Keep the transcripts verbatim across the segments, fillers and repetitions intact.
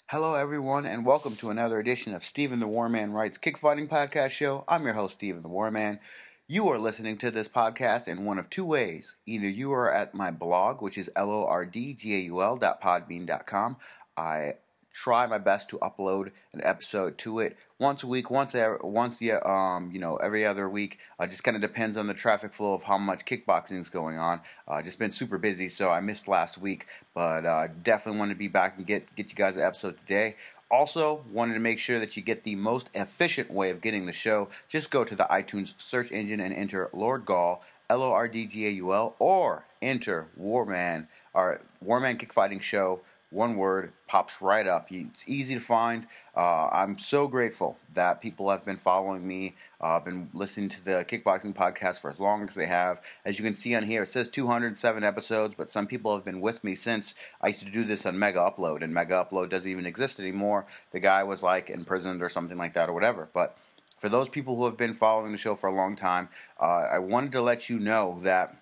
Hello, everyone, and welcome to another edition of Stephen the Warman Writes Kickfighting Podcast Show. I'm your host, Stephen the Warman. You are listening to this podcast in one of two ways. Either you are at my blog, which is L O R D G A U L dot podbean dot com. I try my best to upload an episode to it once a week, once every, once the um you know every other week. Uh, just kind of depends on the traffic flow of how much kickboxing is going on. Uh, just been super busy, so I missed last week, but uh, definitely want to be back and get get you guys an episode today. Also, wanted to make sure that you get the most efficient way of getting the show. Just go to the iTunes search engine and enter Lord Gaul, L O R D G A U L, or enter Warman, or Warman Kickfighting Show. One word pops right up. It's easy to find. Uh, I'm so grateful that people have been following me. I've uh, been listening to the kickboxing podcast for as long as they have. As you can see on here, it says two hundred seven episodes, but some people have been with me since I used to do this on Mega Upload, and Mega Upload doesn't even exist anymore. The guy was like imprisoned or something like that or whatever. But for those people who have been following the show for a long time, uh, I wanted to let you know that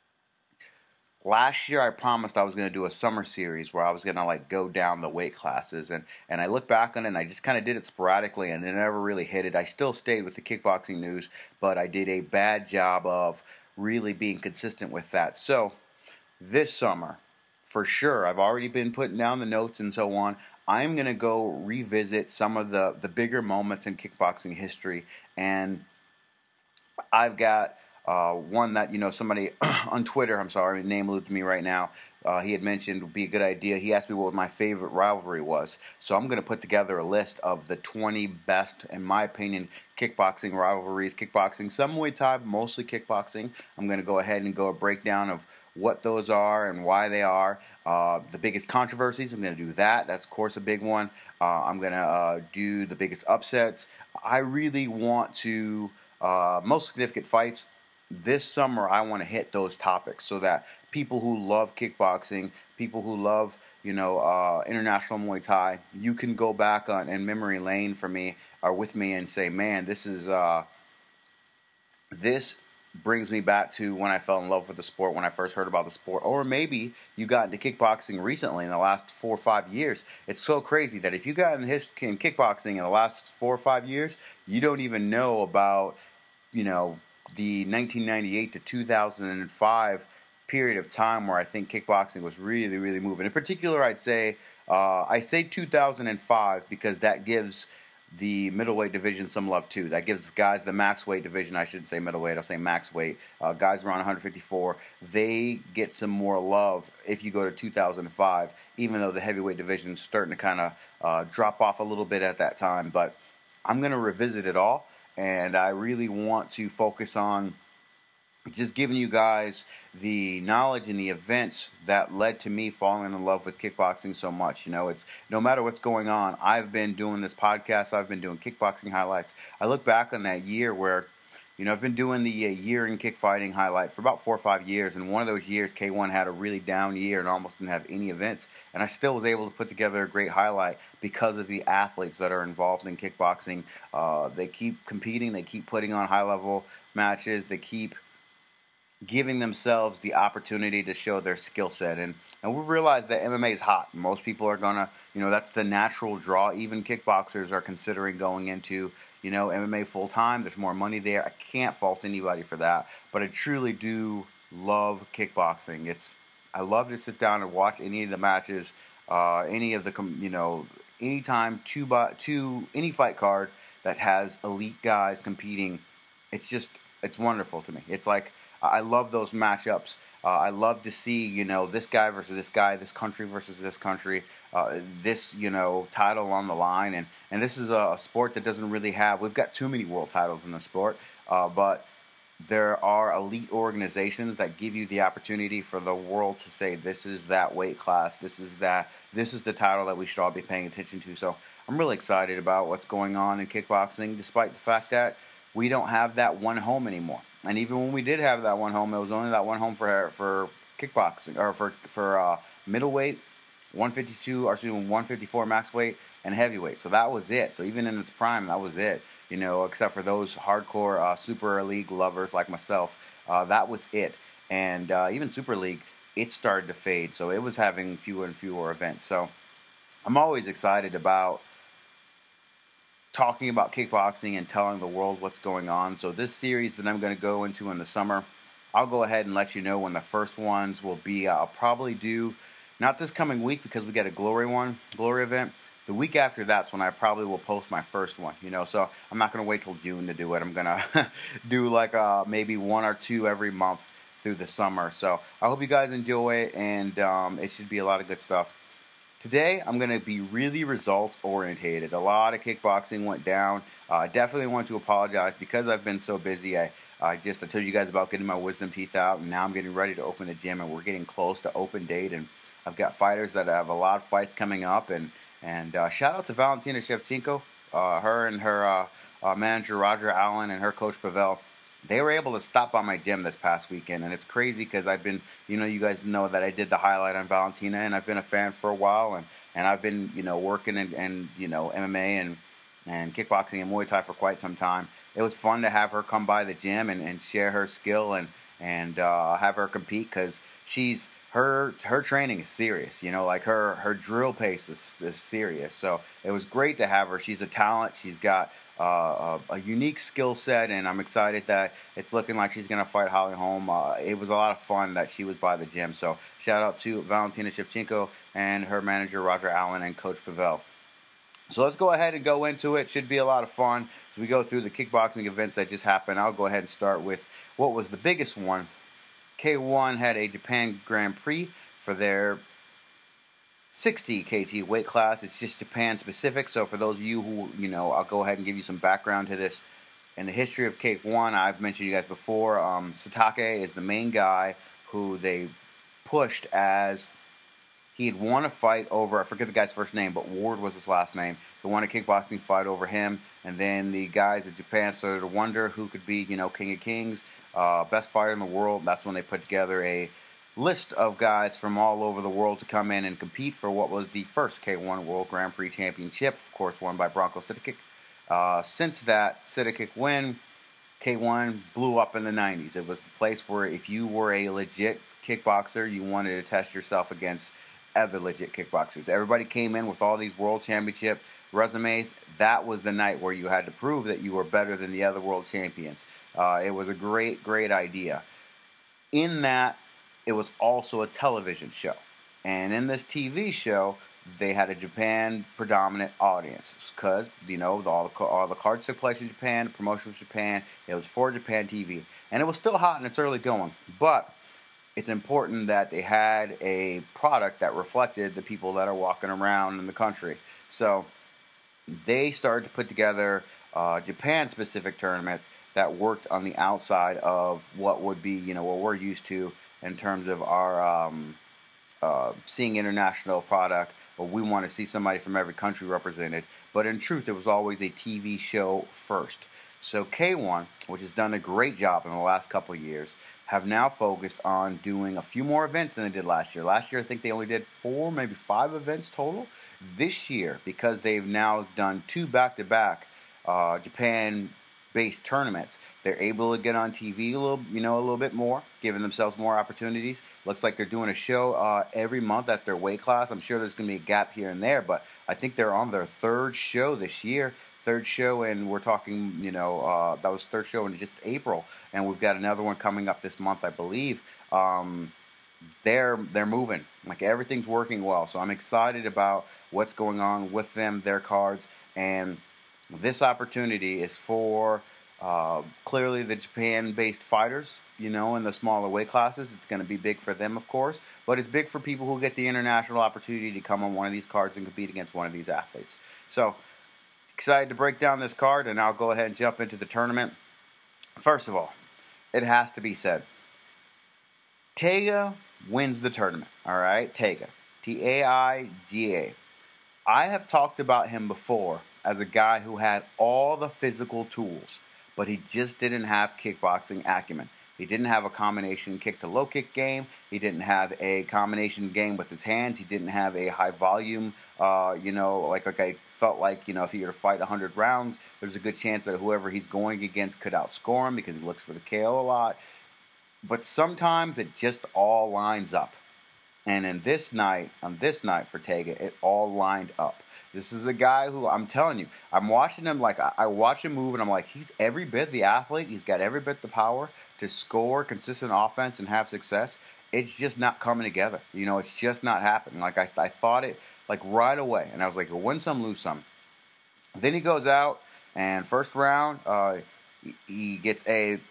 last year I promised I was going to do a summer series where I was going to like go down the weight classes, and, and I look back on it and I just kind of did it sporadically and it never really hit it. I still stayed with the kickboxing news, but I did a bad job of really being consistent with that. So this summer, for sure, I've already been putting down the notes and so on. I'm going to go revisit some of the, the bigger moments in kickboxing history, and I've got Uh, one that, you know, somebody on Twitter, I'm sorry, name eludes me right now, uh, he had mentioned would be a good idea. He asked me what my favorite rivalry was. So I'm going to put together a list of the twenty best, in my opinion, kickboxing rivalries. Kickboxing, some Muay Thai, but mostly kickboxing. I'm going to go ahead and go a breakdown of what those are and why they are. Uh, the biggest controversies, I'm going to do that. That's, of course, a big one. Uh, I'm going to uh, do the biggest upsets. I really want to, uh, most significant fights. This summer, I want to hit those topics so that people who love kickboxing, people who love, you know, uh, international Muay Thai, you can go back on in memory lane for me or with me and say, man, this is uh, this brings me back to when I fell in love with the sport, when I first heard about the sport. Or maybe you got into kickboxing recently in the last four or five years. It's so crazy that if you got in, his, in kickboxing in the last four or five years, you don't even know about, you know, the nineteen ninety-eight to two thousand five period of time where I think kickboxing was really, really moving. In particular, I'd say, uh, I say two thousand five because that gives the middleweight division some love too. That gives guys the max weight division, I shouldn't say middleweight, I'll say max weight, uh, guys around one fifty-four, they get some more love if you go to two thousand five, even though the heavyweight division is starting to kind of uh, drop off a little bit at that time. But I'm going to revisit it all. And I really want to focus on just giving you guys the knowledge and the events that led to me falling in love with kickboxing so much. You know, it's no matter what's going on, I've been doing this podcast, I've been doing kickboxing highlights. I look back on that year where, you know, I've been doing the uh, year in kickfighting highlight for about four or five years, and one of those years, K one had a really down year and almost didn't have any events, and I still was able to put together a great highlight because of the athletes that are involved in kickboxing. Uh, they keep competing, they keep putting on high-level matches, they keep giving themselves the opportunity to show their skill set. And, and we realize that M M A is hot. Most people are going to, you know, that's the natural draw. Even kickboxers are considering going into, you know, M M A full-time. There's more money there. I can't fault anybody for that. But I truly do love kickboxing. It's I love to sit down and watch any of the matches, uh, any of the, you know, anytime two, by, two, any fight card that has elite guys competing. It's just, it's wonderful to me. It's like, I love those matchups. Uh, I love to see, you know, this guy versus this guy, this country versus this country, uh, this, you know, title on the line. And, and this is a, a sport that doesn't really have, we've got too many world titles in the sport, uh, but there are elite organizations that give you the opportunity for the world to say, this is that weight class, this is that, this is the title that we should all be paying attention to. So I'm really excited about what's going on in kickboxing, despite the fact that we don't have that one home anymore. And even when we did have that one home, it was only that one home for for kickboxing, or for for uh, middleweight, one fifty-two, or excuse me, one fifty-four max weight, and heavyweight. So that was it. So even in its prime, that was it. You know, except for those hardcore uh, Super League lovers like myself, uh, that was it. And uh, even Super League, it started to fade. So it was having fewer and fewer events. So I'm always excited about talking about kickboxing and telling the world what's going on. So this series that I'm going to go into in the summer, I'll go ahead and let you know when the first ones will be. I'll probably do, not this coming week because we got a Glory one, Glory event. The week after that's when I probably will post my first one, you know. So I'm not going to wait till June to do it. I'm going to do like uh, maybe one or two every month through the summer. So I hope you guys enjoy it, and um, it should be a lot of good stuff. Today, I'm going to be really results orientated. A lot of kickboxing went down. Uh, I definitely want to apologize because I've been so busy. I, I just I told you guys about getting my wisdom teeth out, and now I'm getting ready to open the gym, and we're getting close to open date. And I've got fighters that have a lot of fights coming up. And and uh, shout out to Valentina Shevchenko, uh, her and her uh, uh, manager Roger Allen and her coach Pavel. They were able to stop by my gym this past weekend, and it's crazy because I've been, you know, you guys know that I did the highlight on Valentina, and I've been a fan for a while, and, and I've been, you know, working and, and you know, M M A and, and kickboxing and Muay Thai for quite some time. It was fun to have her come by the gym and, and share her skill and, and uh, have her compete because she's, her her training is serious, you know, like her, her drill pace is, is serious. So it was great to have her. She's a talent. She's got uh, a, a unique skill set, and I'm excited that it's looking like she's going to fight Holly Holm. Uh, it was a lot of fun that she was by the gym. So shout out to Valentina Shevchenko and her manager Roger Allen and Coach Pavel. So let's go ahead and go into it. Should be a lot of fun. As we go through the kickboxing events that just happened, I'll go ahead and start with what was the biggest one. K one had a Japan Grand Prix for their sixty kilogram weight class. It's just Japan specific. So for those of you who, you know, I'll go ahead and give you some background to this. In the history of K one, I've mentioned you guys before, um, Satake is the main guy who they pushed as he had won a fight over, I forget the guy's first name, but Ward was his last name. He won a kickboxing fight over him. And then the guys at Japan started to wonder who could be, you know, King of Kings, uh, best fighter in the world. That's when they put together a list of guys from all over the world to come in and compete for what was the first K one World Grand Prix Championship, of course, won by Bronco Sidikic. Uh, since that Sidikic win, K one blew up in the nineties. It was the place where if you were a legit kickboxer, you wanted to test yourself against other legit kickboxers. Everybody came in with all these world championship resumes. That was the night where you had to prove that you were better than the other world champions. Uh, it was a great, great idea. In that, it was also a television show. And in this T V show, they had a Japan predominant audience because, you know, all the, all the cards took place in Japan, the promotion was Japan, it was for Japan T V. And it was still hot in its early going. But it's important that they had a product that reflected the people that are walking around in the country. So they started to put together uh, Japan-specific tournaments that worked on the outside of what would be, you know, what we're used to in terms of our um, uh, seeing international product. Well, we want to see somebody from every country represented. But in truth, it was always a T V show first. So K one, which has done a great job in the last couple of years, have now focused on doing a few more events than they did last year. Last year, I think they only did four, maybe five events total. This year, because they've now done two back-to-back uh, Japan-based tournaments, they're able to get on T V a little, you know, a little bit more, giving themselves more opportunities. Looks like they're doing a show uh, every month at their weight class. I'm sure there's going to be a gap here and there, but I think they're on their third show this year. Third show, and we're talking, you know, uh, that was third show in just April, and we've got another one coming up this month, I believe. Um, they're they're moving, like everything's working well. So I'm excited about what's going on with them, their cards, and this opportunity is for uh, clearly the Japan-based fighters. You know, in the smaller weight classes, it's going to be big for them, of course, but it's big for people who get the international opportunity to come on one of these cards and compete against one of these athletes. So excited to break down this card, and I'll go ahead and jump into the tournament. First of all, it has to be said, Taiga wins the tournament, all right? Taiga, T A I G A. I have talked about him before as a guy who had all the physical tools, but he just didn't have kickboxing acumen. He didn't have a combination kick-to-low kick game. He didn't have a combination game with his hands. He didn't have a high volume, uh, you know, like, like I felt like, you know, if he were to fight one hundred rounds, there's a good chance that whoever he's going against could outscore him because he looks for the K O a lot. But sometimes it just all lines up. And in this night, on this night for Tega, it all lined up. This is a guy who, I'm telling you, I'm watching him like, I, I watch him move and I'm like, he's every bit the athlete. He's got every bit the power to score consistent offense and have success. It's just not coming together. You know, it's just not happening. Like, I, I thought it, like, right away. And I was like, win some, lose some. Then he goes out, and first round, uh, he, he gets a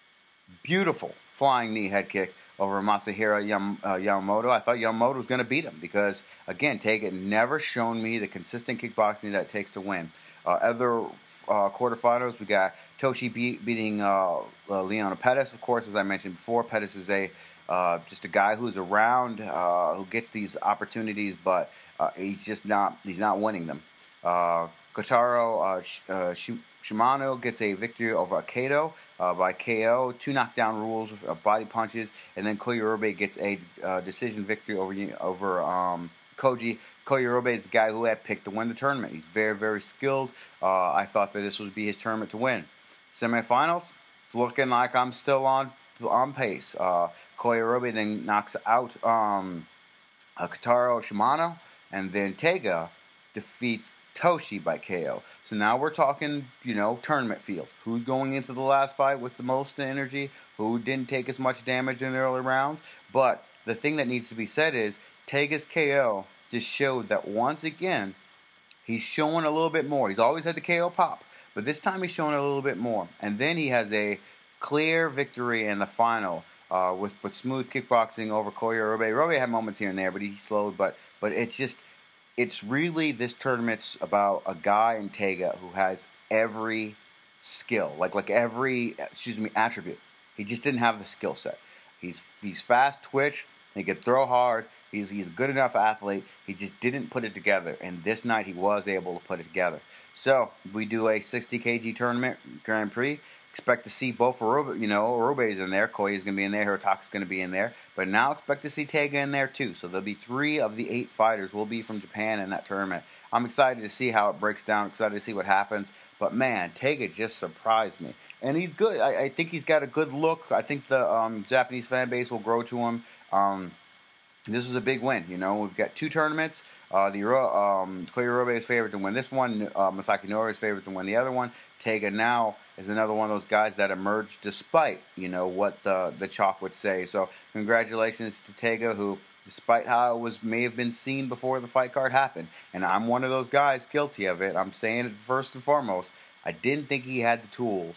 beautiful flying knee head kick over Masahiro Yam, uh, Yamamoto. I thought Yamamoto was going to beat him because, again, Tega never shown me the consistent kickboxing that it takes to win. Uh, other uh, quarterfinals, we got Toshi beat, beating uh, uh, Leon Pettis, of course, as I mentioned before. Pettis is a uh, just a guy who's around, uh, who gets these opportunities, but uh, he's just not he's not winning them. Uh, Kotaro uh, Sh- uh, Sh- Shimano gets a victory over Kato uh, by K O, two knockdown rules, uh, body punches, and then Koyorube gets a uh, decision victory over over um, Koji. Koyorube is the guy who had picked to win the tournament. He's very, very skilled. Uh, I thought that this would be his tournament to win. Semifinals, it's looking like I'm still on on pace. Uh, Koyorube then knocks out um, uh, Kotaro Shimano, and then Tega defeats Toshi by K O. So now we're talking, you know, tournament field. Who's going into the last fight with the most energy? Who didn't take as much damage in the early rounds? But the thing that needs to be said is Tega's K O just showed that once again, he's showing a little bit more. He's always had the K O pop, but this time he's showing a little bit more. And then he has a clear victory in the final uh, with, with smooth kickboxing over Koyorube. Robe had moments here and there, but he slowed. But but it's just, it's really, this tournament's about a guy in Tega who has every skill, like like every, excuse me, attribute. He just didn't have the skill set. He's he's fast twitch. He can throw hard. He's he's a good enough athlete. He just didn't put it together. And this night he was able to put it together. So we do a sixty kilogram tournament Grand Prix. Expect to see both Aruba, you know, Arube's in there. Koi's going to be in there. Hirotaka's going to be in there. But now expect to see Tega in there too. So there'll be three of the eight fighters will be from Japan in that tournament. I'm excited to see how it breaks down. Excited to see what happens. But man, Tega just surprised me. And he's good. I, I think he's got a good look. I think the um, Japanese fan base will grow to him. Um, this was a big win. You know, we've got two tournaments. Uh, the um, Koyorube is favored to win this one. Uh, Masaki Nori is favored to win the other one. Tega now is another one of those guys that emerged despite, you know, what the the chalk would say. So congratulations to Tega, who, despite how it was may have been seen before the fight card happened, and I'm one of those guys guilty of it. I'm saying it first and foremost. I didn't think he had the tools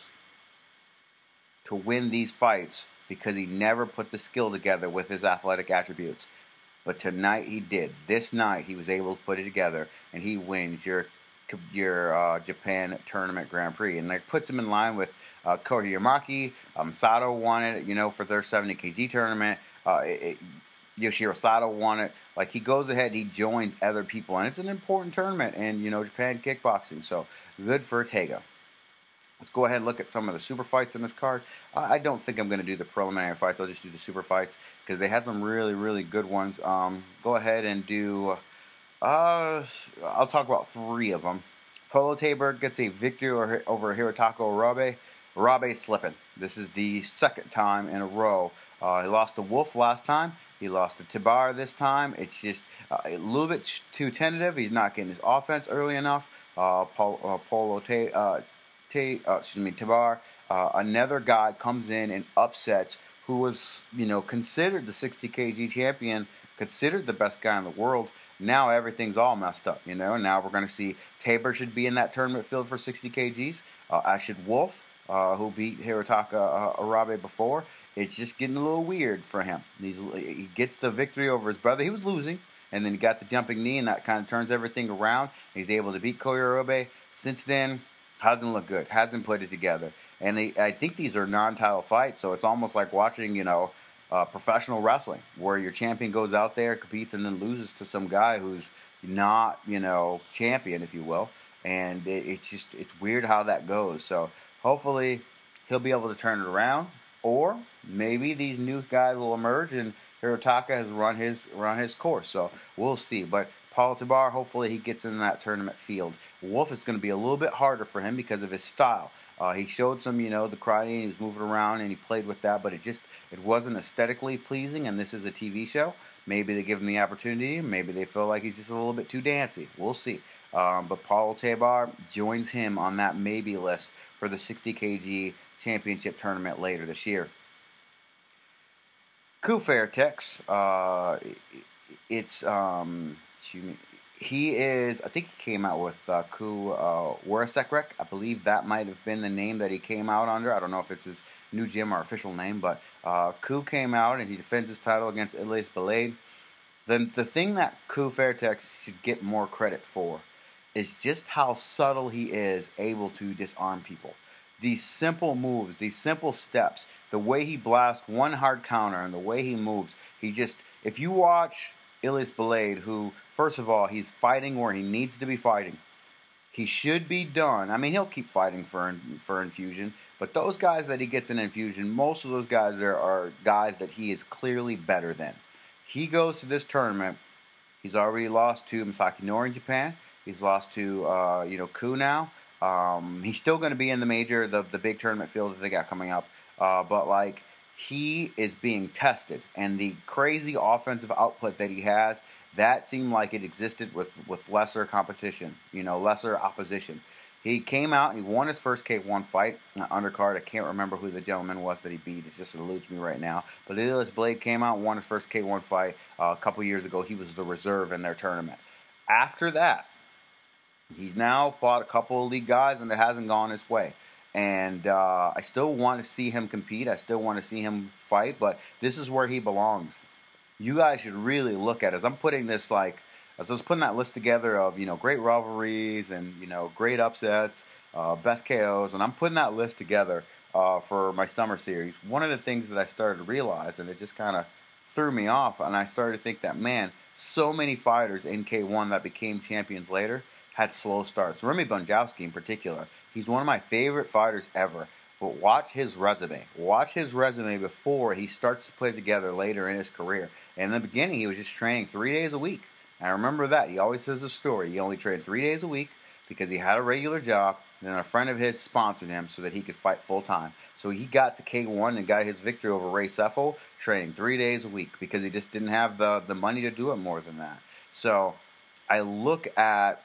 to win these fights because he never put the skill together with his athletic attributes. But tonight he did. This night he was able to put it together, and he wins your your uh, Japan Tournament Grand Prix, and that puts him in line with uh, Kohei Yamaki. Um, Sato won it, you know, for their seventy kilogram tournament. Uh, it, it, Yoshiro Sato won it. Like, he goes ahead, he joins other people, and it's an important tournament in, you know, Japan kickboxing. So good for Tega. Let's go ahead and look at some of the super fights in this card. I don't think I'm going to do the preliminary fights. I'll just do the super fights because they had some really, really good ones. Um, go ahead and do, uh, I'll talk about three of them. Polo Tabor gets a victory over, over Hirotaka Urabe. Urabe slipping. This is the second time in a row. Uh, he lost to Wolf last time. He lost to Tibar this time. It's just uh, a little bit too tentative. He's not getting his offense early enough. Uh, Polo, uh, Polo Tabor. Uh, T, uh, excuse me, Tibar, uh, another guy comes in and upsets who was, you know, considered the sixty kilogram champion, considered the best guy in the world. Now everything's all messed up, you know. Now we're going to see Tabor should be in that tournament field for sixty kilograms. Uh, Ashid Wolf, uh, who beat Hirotaka uh, Urabe before, it's just getting a little weird for him. He's, he gets the victory over his brother. He was losing, and then he got the jumping knee, and that kind of turns everything around. He's able to beat Koya Urabe. Since then, hasn't looked good, hasn't put it together. And he, I think these are non-title fights, so it's almost like watching, you know, uh, professional wrestling, where your champion goes out there, competes, and then loses to some guy who's not, you know, champion, if you will. And it, it's just, it's weird how that goes. So hopefully he'll be able to turn it around, or maybe these new guys will emerge and Hirotaka has run his run his course. So we'll see. But Paul Tabar, hopefully he gets in that tournament field. Wolf is going to be a little bit harder for him because of his style. Uh, he showed some, you know, the karate, and he was moving around, and he played with that, but it just, it wasn't aesthetically pleasing, and this is a T V show. Maybe they give him the opportunity. Maybe they feel like he's just a little bit too dancy. We'll see. Um, but Paulo Tebar joins him on that maybe list for the sixty kilogram championship tournament later this year. Ku Fairtex, uh, it's, um, he is, I think he came out with uh, Ku uh, Warasekrek. I believe that might have been the name that he came out under. I don't know if it's his new gym or official name, but uh, Ku came out and he defends his title against Elias Balade. Then the thing that Ku Fairtex should get more credit for is just how subtle he is able to disarm people. These simple moves, these simple steps, the way he blasts one hard counter and the way he moves, he just, if you watch Elias Balade, who, first of all, he's fighting where he needs to be fighting. He should be done. I mean, he'll keep fighting for for infusion, but those guys that he gets in infusion, most of those guys there are guys that he is clearly better than. He goes to this tournament. He's already lost to Masaki Nori in Japan. He's lost to uh, you know Ku now. Um, he's still going to be in the major, the the big tournament field that they got coming up. Uh, but like he is being tested, and the crazy offensive output that he has, that seemed like it existed with with lesser competition, you know, lesser opposition. He came out and he won his first K one fight, uh, undercard. I can't remember who the gentleman was that he beat. It just eludes me right now. But Elias Balade came out and won his first K one fight uh, a couple years ago. He was the reserve in their tournament. After that, he's now fought a couple of league guys, and it hasn't gone his way. And uh, I still want to see him compete. I still want to see him fight, but this is where he belongs. You guys should really look at it. As I'm putting this, like, as I was putting that list together of, you know, great rivalries and, you know, great upsets, uh, best K Os, and I'm putting that list together uh, for my summer series. One of the things that I started to realize, and it just kind of threw me off, and I started to think that, man, so many fighters in K one that became champions later had slow starts. Remy Bonjowski in particular, he's one of my favorite fighters ever. But watch his resume. Watch his resume before he starts to put it together later in his career. And in the beginning, he was just training three days a week. And I remember that. He always says a story. He only trained three days a week because he had a regular job, and a friend of his sponsored him so that he could fight full time. So he got to K one and got his victory over Ray Seffel, training three days a week because he just didn't have the, the money to do it more than that. So I look at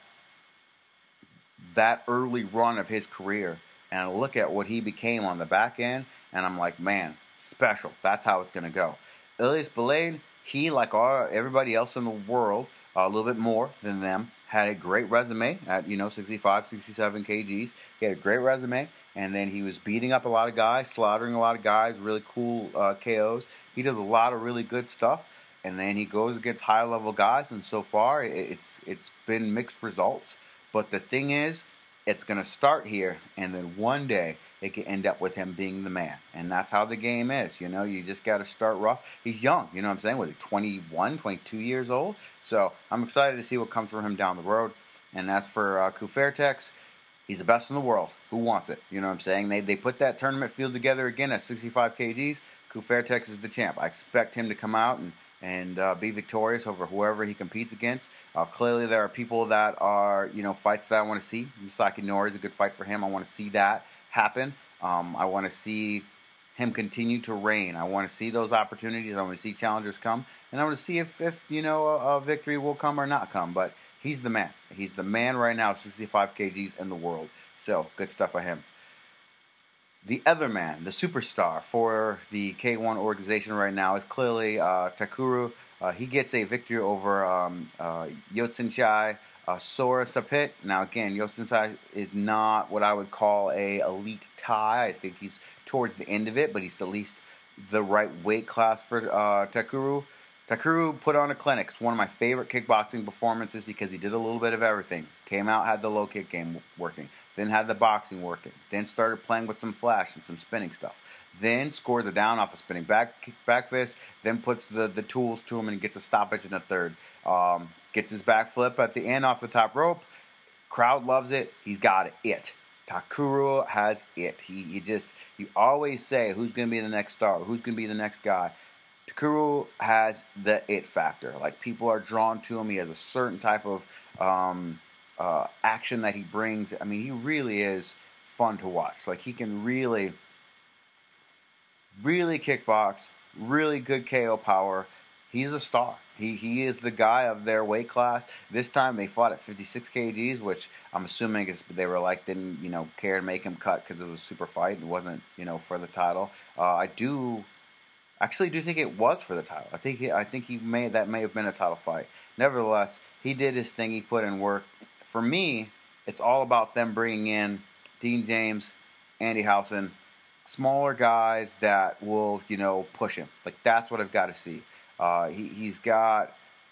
that early run of his career, and I look at what he became on the back end, and I'm like, man, special. That's how it's going to go. Elias Balade, he, like all, everybody else in the world, uh, a little bit more than them, had a great resume at, you know, sixty-five, sixty-seven kilograms. He had a great resume, and then he was beating up a lot of guys, slaughtering a lot of guys, really cool uh, K Os. He does a lot of really good stuff, and then he goes against high-level guys, and so far it's it's been mixed results. But the thing is, it's going to start here, and then one day it could end up with him being the man. And that's how the game is. You know, you just got to start rough. He's young, you know what I'm saying? Was he twenty-one, twenty-two years old? So I'm excited to see what comes from him down the road. And as for uh, Ku Fairtex, he's the best in the world. Who wants it? You know what I'm saying? They they put that tournament field together again at sixty-five kilograms. Ku Fairtex is the champ. I expect him to come out and and uh, be victorious over whoever he competes against. Uh, clearly, there are people that are, you know, fights that I want to see. Masaki Nori is a good fight for him. I want to see that happen. Um, I want to see him continue to reign. I want to see those opportunities. I want to see challengers come. And I want to see if, if you know, a, a victory will come or not come. But he's the man. He's the man right now, sixty-five kilograms in the world. So, good stuff by him. The other man, the superstar for the K one organization right now is clearly uh, Takuru. Uh, he gets a victory over um, uh, Yotsenchai uh, Sora Sapit. Now, again, Yotsenchai is not what I would call a elite Thai. I think he's towards the end of it, but he's at least the right weight class for uh, Takuru. Takuru put on a clinic. It's one of my favorite kickboxing performances because he did a little bit of everything. Came out, had the low kick game working. Then had the boxing working. Then started playing with some flash and some spinning stuff. Then scores a down off a spinning back back fist. Then puts the, the tools to him and gets a stoppage in the third. Um, gets his back flip at the end off the top rope. Crowd loves it. He's got it. It. Takuru has it. He, he just, you always say who's going to be the next star, who's going to be the next guy. Takuru has the it factor. Like, people are drawn to him. He has a certain type of um, uh, action that he brings. I mean, he really is fun to watch. Like, he can really, really kickbox, really good K O power. He's a star. He he is the guy of their weight class. This time they fought at fifty-six kilograms, which I'm assuming is they were like didn't you know care to make him cut because it was a super fight. It wasn't you know for the title. Uh, I do actually do think it was for the title. I think he, I think he may that may have been a title fight. Nevertheless, he did his thing. He put in work. For me, it's all about them bringing in Dean James, Andy Housen, smaller guys that will you know push him. Like that's what I've got to see. Uh, he, he's got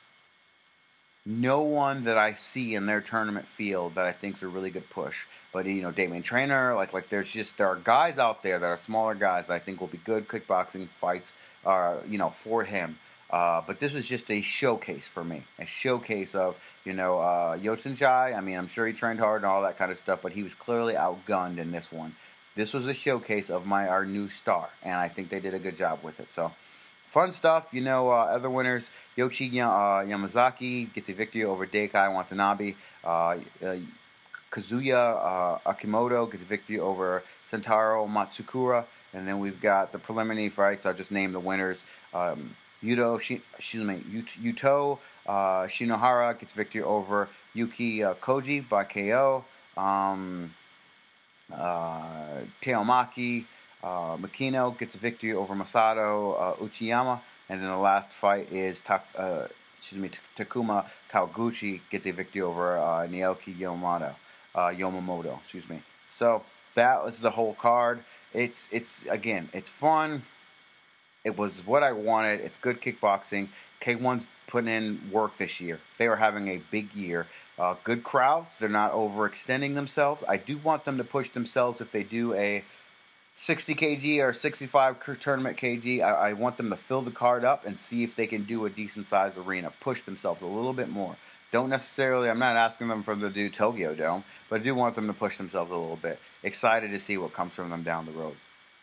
no one that I see in their tournament field that I think is a really good push. But, you know, Damian Trainer, like, like there's just, there are guys out there that are smaller guys that I think will be good kickboxing fights, uh, you know, for him. Uh, but this was just a showcase for me. A showcase of, you know, uh, Yosin Jai. I mean, I'm sure he trained hard and all that kind of stuff, but he was clearly outgunned in this one. This was a showcase of my our new star, and I think they did a good job with it. So, fun stuff, you know, uh, other winners, Yoichi uh, Yamazaki gets a victory over Daikai Watanabe. Uh, uh, Kazuya uh, Akimoto gets a victory over Sentaro Matsukura. And then we've got the preliminary fights. I'll just name the winners. Um, Yuto, Shi, excuse me, Yuto uh, Shinohara gets victory over Yuki uh, Koji by K O. Um, uh, Teomaki Uh, Makino gets a victory over Masato uh, Uchiyama, and then the last fight is Ta- uh, excuse me Takuma Kawaguchi gets a victory over uh, Naoki Yamamoto. Uh, Yamamoto, excuse me. So that was the whole card. It's it's again, it's fun. It was what I wanted. It's good kickboxing. K one's putting in work this year. They are having a big year. Uh, good crowds. They're not overextending themselves. I do want them to push themselves if they do a sixty kilograms or sixty-five tournament kg. I, I want them to fill the card up and see if they can do a decent sized arena. Push themselves a little bit more. Don't necessarily, I'm not asking them for them to do Tokyo Dome, but I do want them to push themselves a little bit. Excited to see what comes from them down the road.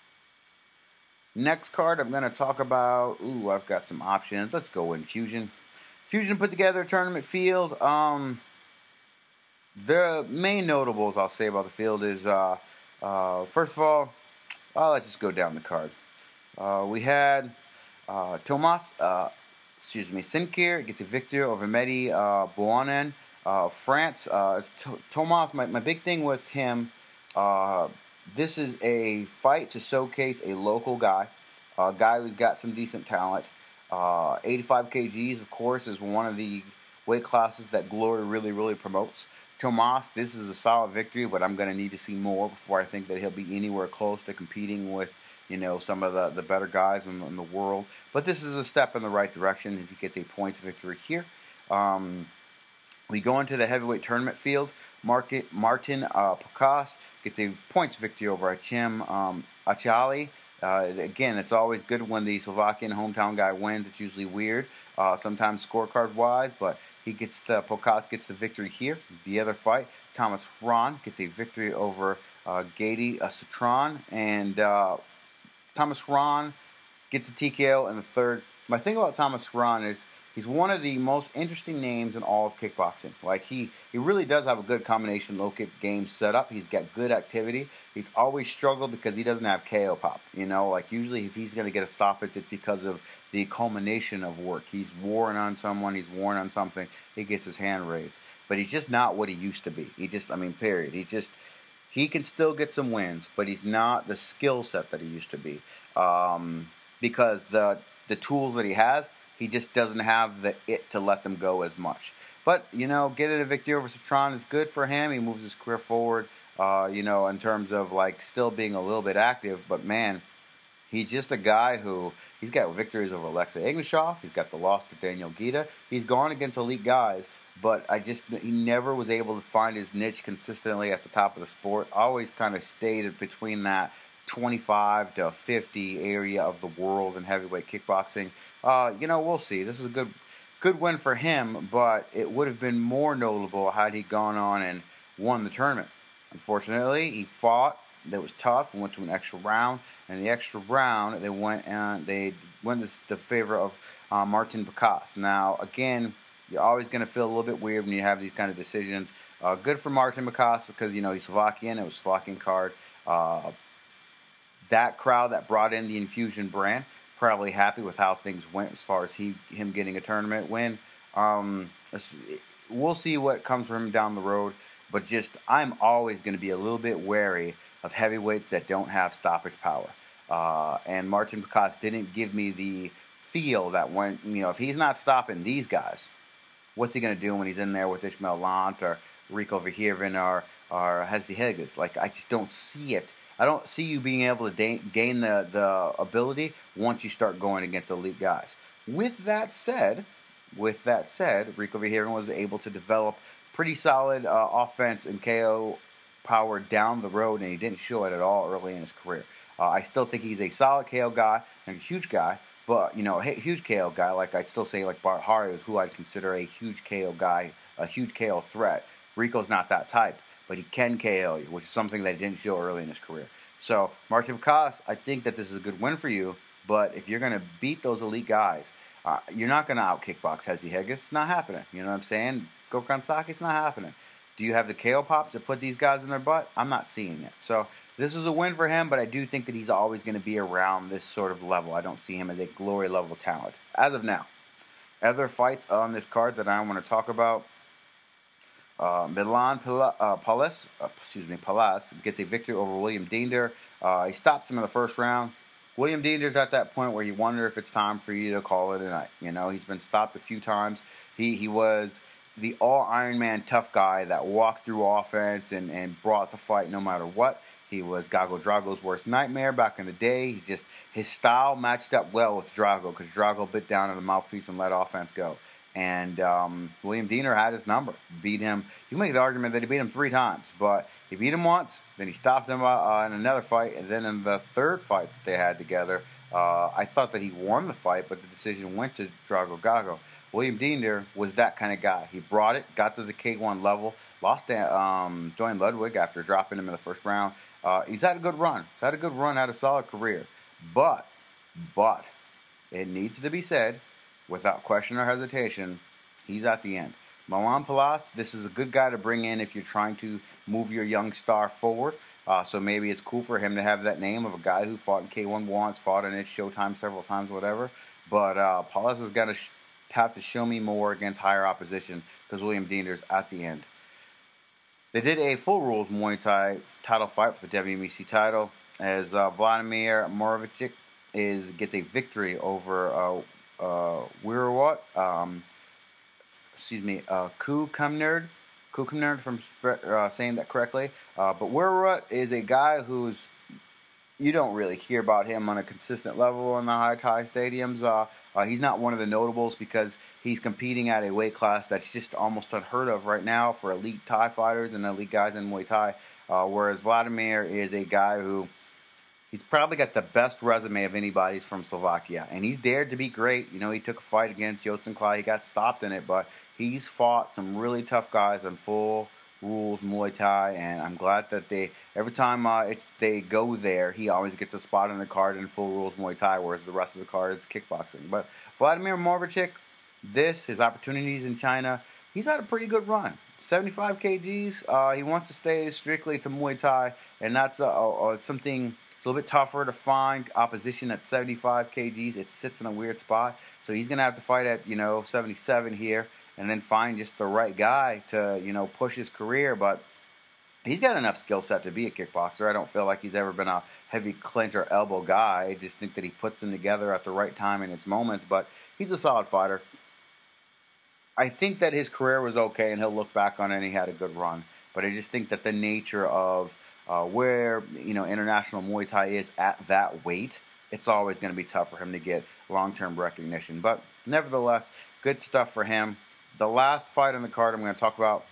Next card I'm going to talk about, ooh, I've got some options. Let's go in Fusion. Fusion put together a tournament field. Um, the main notables I'll say about the field is, uh, uh, first of all, Uh, let's just go down the card. Uh, we had uh, Tomas, uh, excuse me, Sinkir gets a victory over Mehdi uh, Bouanen, uh, France. Uh, T- Tomas, my, my big thing with him, uh, this is a fight to showcase a local guy, a guy who's got some decent talent. Uh, eighty-five kilograms, of course, is one of the weight classes that Glory really, really promotes. Tomas, this is a solid victory, but I'm going to need to see more before I think that he'll be anywhere close to competing with, you know, some of the, the better guys in, in the world. But this is a step in the right direction if he gets a points victory here. Um, we go into the heavyweight tournament field. Market, Martin uh, Pocas gets a points victory over Achim um, Achali. Uh, again, it's always good when the Slovakian hometown guy wins. It's usually weird, uh, sometimes scorecard-wise, but he gets the Pocas gets the victory here. The other fight, Thomas Ron gets a victory over uh, Gady uh, Citron, and uh, Thomas Ron gets a T K O in the third. My thing about Thomas Ron is he's one of the most interesting names in all of kickboxing. Like he, he really does have a good combination low kick game set up. He's got good activity. He's always struggled because he doesn't have K O pop. You know, like usually if he's going to get a stoppage, it's because of the culmination of work. He's worn on someone, he's worn on something, he gets his hand raised. But he's just not what he used to be. He just, I mean, period. He just, he can still get some wins, but he's not the skill set that he used to be. Um, because the the tools that he has, he just doesn't have the it to let them go as much. But, you know, getting a victory over Citron is good for him. He moves his career forward, uh, you know, in terms of, like, still being a little bit active. But, man, he's just a guy who, he's got victories over Alexa Ignashov. He's got the loss to Daniel Guida. He's gone against elite guys, but I just, he never was able to find his niche consistently at the top of the sport. Always kind of stayed between that twenty-five to fifty area of the world in heavyweight kickboxing. Uh, you know, we'll see. This is a good good win for him, but it would have been more notable had he gone on and won the tournament. Unfortunately, he fought. That was tough. Went to an extra round, and the extra round they went and they went this, the favor of uh, Martin Pocas. Now, again, you're always going to feel a little bit weird when you have these kind of decisions. Uh, good for Martin Pocas because you know he's Slovakian. It was Slovakian card. Uh, that crowd that brought in the Infusion brand probably happy with how things went as far as he him getting a tournament win. Um, we'll see what comes from him down the road, but just I'm always going to be a little bit wary of heavyweights that don't have stoppage power. Uh, and Martin Picasso didn't give me the feel that when, you know, if he's not stopping these guys, what's he going to do when he's in there with Ismail Lant or Rico Verhoeven or, or Hezzy Higgins? Like, I just don't see it. I don't see you being able to da- gain the, the ability once you start going against elite guys. With that said, with that said, Rico Verhoeven was able to develop pretty solid uh, offense and K O power down the road, and he didn't show it at all early in his career. Uh, I still think he's a solid K O guy and a huge guy, but, you know, a huge K O guy, like I'd still say like Bart Hart is who I'd consider a huge K O guy, a huge K O threat. Rico's not that type, but he can K O you, which is something that he didn't show early in his career. So, Martin Picasso, I think that this is a good win for you, but if you're going to beat those elite guys, uh, you're not going to out-kickbox Hezzy Higgins. It's not happening. You know what I'm saying? Gokhan Saki, it's not happening. Do you have the K O pops to put these guys in their butt? I'm not seeing it. So, this is a win for him, but I do think that he's always going to be around this sort of level. I don't see him as a glory level talent as of now. Other fights on this card that I want to talk about. Uh, Milan Pal- uh, Palas, uh, excuse me, Palas gets a victory over William Diender. Uh, he stops him in the first round. William Diender's at that point where you wonder if it's time for you to call it a night. You know, he's been stopped a few times. He he was the all Ironman tough guy that walked through offense and, and brought the fight no matter what. He was Gago Drago's worst nightmare back in the day. He just his style matched up well with Drago because Drago bit down on the mouthpiece and let offense go. And um, William Diender had his number. Beat him. You can make the argument that he beat him three times, but he beat him once. Then he stopped him uh, in another fight, and then in the third fight that they had together, uh, I thought that he won the fight, but the decision went to Drago Gago. William Diender was that kind of guy. He brought it, got to the K one level, lost to um, Dwayne Ludwig after dropping him in the first round. Uh, he's had a good run. He's had a good run, had a solid career. But, but, it needs to be said, without question or hesitation, he's at the end. Milan Palas, this is a good guy to bring in if you're trying to move your young star forward. Uh, so maybe it's cool for him to have that name of a guy who fought in K one once, fought in its Showtime several times, whatever. But uh, Palas has got to sh- have to show me more against higher opposition because William Diender's at the end. They did a full rules Muay Thai title fight for the W B C title as uh, Vladimir Moravchik is gets a victory over uh, uh, Wirawat. Um, excuse me, uh, Ku Kumnerd. Ku Kumnerd, if I'm uh, saying that correctly. Uh, but Wirawat is a guy who's you don't really hear about him on a consistent level in the high Thai stadiums. Uh, uh, he's not one of the notables because he's competing at a weight class that's just almost unheard of right now for elite Thai fighters and elite guys in Muay Thai. Uh, whereas Vladimir is a guy who he's probably got the best resume of anybody's from Slovakia, and he's dared to be great. You know, he took a fight against Yosin Klai. He got stopped in it, but he's fought some really tough guys on full rules Muay Thai, and I'm glad that they every time uh, it, they go there, he always gets a spot on the card in full rules Muay Thai, whereas the rest of the card is kickboxing. But Vladimir Moravchik, this his opportunities in China, he's had a pretty good run. seventy-five kilograms. Uh, he wants to stay strictly to Muay Thai, and that's uh, uh, something. It's a little bit tougher to find opposition at seventy-five kilograms. It sits in a weird spot, so he's gonna have to fight at you know seventy-seven here. And then find just the right guy to, you know, push his career. But he's got enough skill set to be a kickboxer. I don't feel like he's ever been a heavy clinch or elbow guy. I just think that he puts them together at the right time in its moments. But he's a solid fighter. I think that his career was okay, and he'll look back on it and he had a good run. But I just think that the nature of uh, where, you know, international Muay Thai is at that weight, it's always going to be tough for him to get long-term recognition. But nevertheless, good stuff for him. The last fight on the card I'm going to talk about,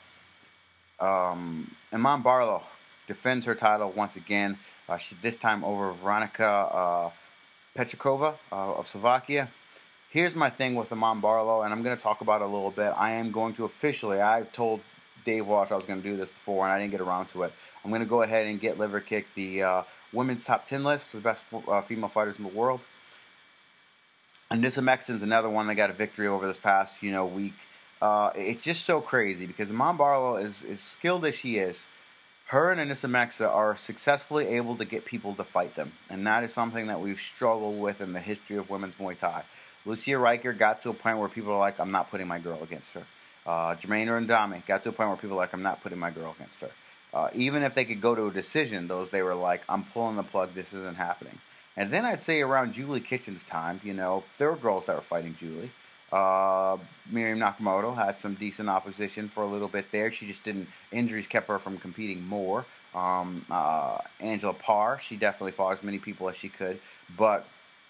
um, Iman Barlow defends her title once again. Uh, she this time over Veronica uh, Petrikova uh, of Slovakia. Here's my thing with Iman Barlow, and I'm going to talk about it a little bit. I am going to officially, I told Dave Walsh I was going to do this before, and I didn't get around to it. I'm going to go ahead and get Liver Kick the uh, women's top ten list for the best uh, female fighters in the world. Anissa Mexon's another one that got a victory over this past, you know, week. Uh, it's just so crazy because Iman Barlow, is as skilled as she is, her and Anissa Meksa are successfully able to get people to fight them. And that is something that we've struggled with in the history of women's Muay Thai. Lucia Riker got to a point where people are like, I'm not putting my girl against her. Uh, Jermaine Randami got to a point where people are like, I'm not putting my girl against her. Uh, even if they could go to a decision, those they were like, I'm pulling the plug, this isn't happening. And then I'd say around Julie Kitchen's time, you know, there were girls that were fighting Julie. Uh, Miriam Nakamoto had some decent opposition for a little bit there. She just didn't, injuries kept her from competing more. Um, uh, Angela Parr, she definitely fought as many people as she could. But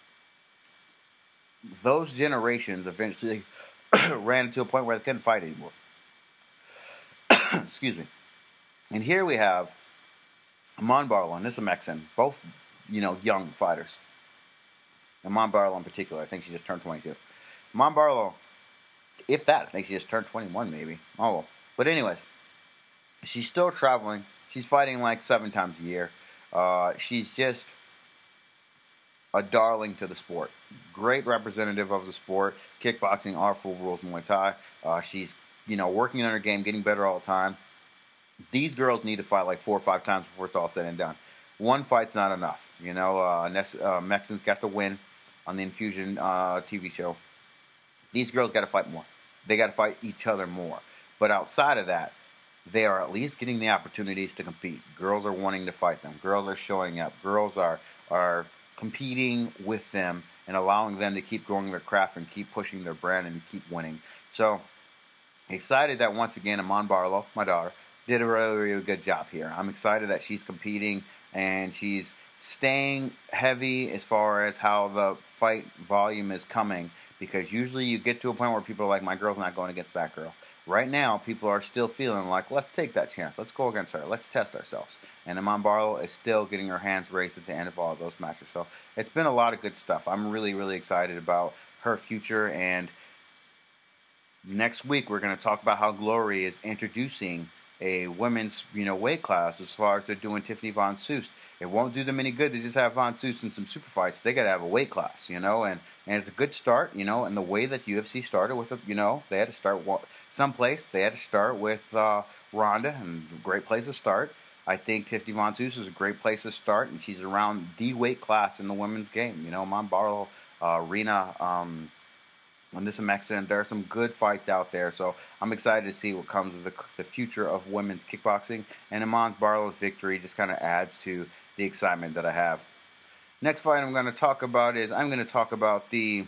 those generations eventually ran into a point where they couldn't fight anymore. Excuse me. And here we have Iman Barlow and Anissa Meksa, both, you know, young fighters. Iman Barlow in particular, I think she just turned twenty-two. Iman Barlow, if that, I think she just turned twenty-one maybe. Oh, well. But anyways, she's still traveling. She's fighting like seven times a year. Uh, she's just a darling to the sport. Great representative of the sport. Kickboxing, our full rules Muay Thai. Uh, she's, you know, working on her game, getting better all the time. These girls need to fight like four or five times before it's all said and done. One fight's not enough. You know, uh, Ness, uh, Meksa's got the win on the Infusion uh, T V show. These girls got to fight more. They got to fight each other more. But outside of that, they are at least getting the opportunities to compete. Girls are wanting to fight them. Girls are showing up. Girls are are competing with them and allowing them to keep growing their craft and keep pushing their brand and keep winning. So, excited that once again, Iman Barlow, my daughter, did a really, really good job here. I'm excited that she's competing and she's staying heavy as far as how the fight volume is coming, because usually you get to a point where people are like, my girl's not going against that girl. Right now, people are still feeling like, let's take that chance. Let's go against her. Let's test ourselves. And Iman Barlow is still getting her hands raised at the end of all of those matches. So it's been a lot of good stuff. I'm really, really excited about her future. And next week, we're going to talk about how Glory is introducing a women's, you know, weight class as far as they're doing Tiffany Von Soest. It won't do them any good to just have Von Soest in some super fights. They got to have a weight class, you know, and, and it's a good start, you know, and the way that U F C started with, a, you know, they had to start someplace. They had to start with uh, Ronda, and a great place to start. I think Tiffany Von Soest is a great place to start, and she's around the weight class in the women's game. You know, Iman Barlow, uh, Rena, um, Anissa Meksa, there are some good fights out there, so I'm excited to see what comes of the, the future of women's kickboxing, and Iman Barlow's victory just kind of adds to the excitement that I have. Next fight I'm going to talk about is, I'm going to talk about the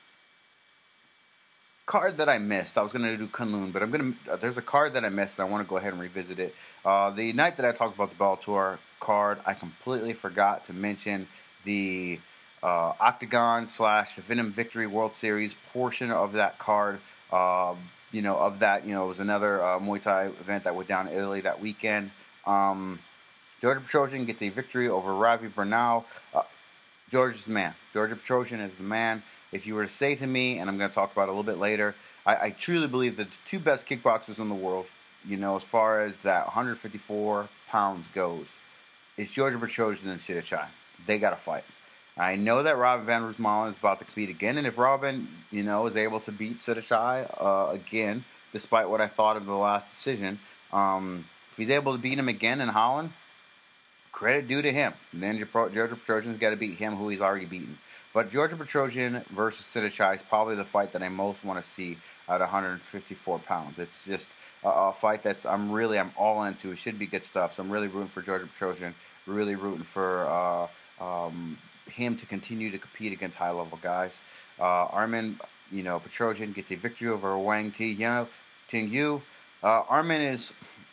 card that I missed. I was going to do Kunlun, but I'm going to, uh, there's a card that I missed, and I want to go ahead and revisit it. Uh, the night that I talked about the Bellator card, I completely forgot to mention the Uh, Octagon slash Venom Victory World Series portion of that card. Uh, you know, of that, you know, it was another uh, Muay Thai event that went down in Italy that weekend. Um, Georgia Petrosian gets a victory over Ravi Bernal. Uh, Georgia's the man. Georgia Petrosian is the man. If you were to say to me, and I'm going to talk about it a little bit later, I, I truly believe that the two best kickboxers in the world, you know, as far as that one hundred fifty-four pounds goes, is Georgia Petrosian and Sitthichai. They got to fight. I know that Robin Van Roosmalen is about to compete again, and if Robin, you know, is able to beat Sitthichai uh, again, despite what I thought of the last decision, um, if he's able to beat him again in Holland, credit due to him. And then Georgia Petrosian's got to beat him, who he's already beaten. But Georgia Petrosian versus Sitthichai is probably the fight that I most want to see at one hundred fifty-four pounds. It's just a, a fight that I'm really, I'm all into. It should be good stuff. So I'm really rooting for Georgia Petrosian, really rooting for Uh, um, him to continue to compete against high-level guys. Uh, Armin, you know, Petrosian gets a victory over Wang Tingyu. Uh, Armin is